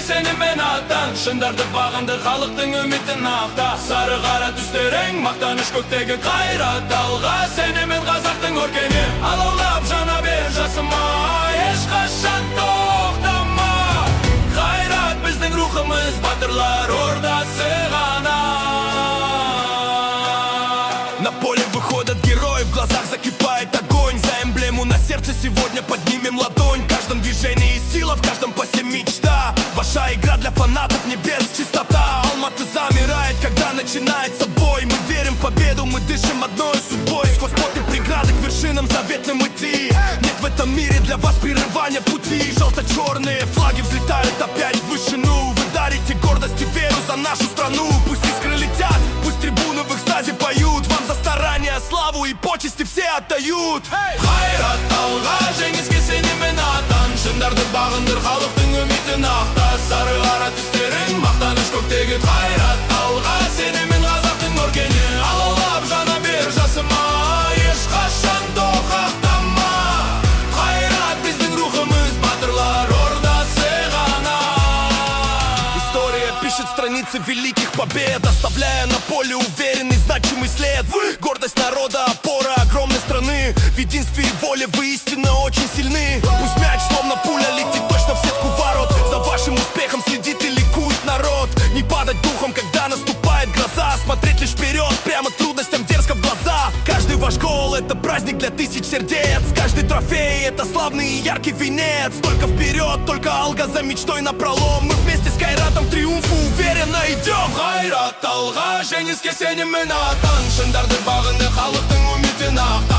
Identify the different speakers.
Speaker 1: сенімен аттан, шындарды бағынды халықтың үмітін ақта. Сары қара түстерің, мақтаныш көктегі қайрат. Алға сенімен қазақтың өркені, алаулап жана бер жасыма, ешқашан тоқтама. Қайрат біздің рухымыз, батырлар ордасы ғана. На поле выходят герои, в глазах закипает огонь. За эмблему на сердце сегодня поднимем ладонь. В каждом движении сила, в каждом пасе мечта. Ваша игра для фанатов небес, чистота. Алматы замирает, когда начинается бой. Мы верим в победу, мы дышим одной судьбой. Сквозь пот и преграды к вершинам заветным идти. Нет в этом мире для вас прерывания пути. Желто-черные флаги взлетают опять в вышину. Вы дарите гордость и веру за нашу страну. Пусть искры летят, пусть трибуны в экстазе поют. Вам за старания, славу и почести все отдают. Қайрат алға, жеңіске сенімен аттан, шындарды бағындыр халықтың үмітін ақта. Сары қара түстерің, мақтаныш көктегі қайрат алға, сенімен қазақтың өркені, алаулап жана бер жасыма, ешқашан тоқтама. Қайрат біздің рухымыз, батырлар ордасы ғана. История пишет страницы великих побед, оставляя на поле уверенный, значимый след. Вы гордость народа, опора огромной страны. В единстве и воле вы истинно очень сильны. Пусть мяч словно пуля летит точно в сетку ворот. За вашим успехом следит и ликует народ. Не падать духом, когда наступает гроза. Смотреть лишь вперед, прямо трудностям дерзко в глаза. Каждый ваш гол — это праздник для тысяч сердец. Каждый трофей — это славный и яркий венец. Только вперед, только алга за мечтой напролом. Мы вместе с Кайратом к триумфу уверенно идем. Қайрат алға, жеңіске сенімен аттан, шындарды бағынды халықтың үмітін ақта.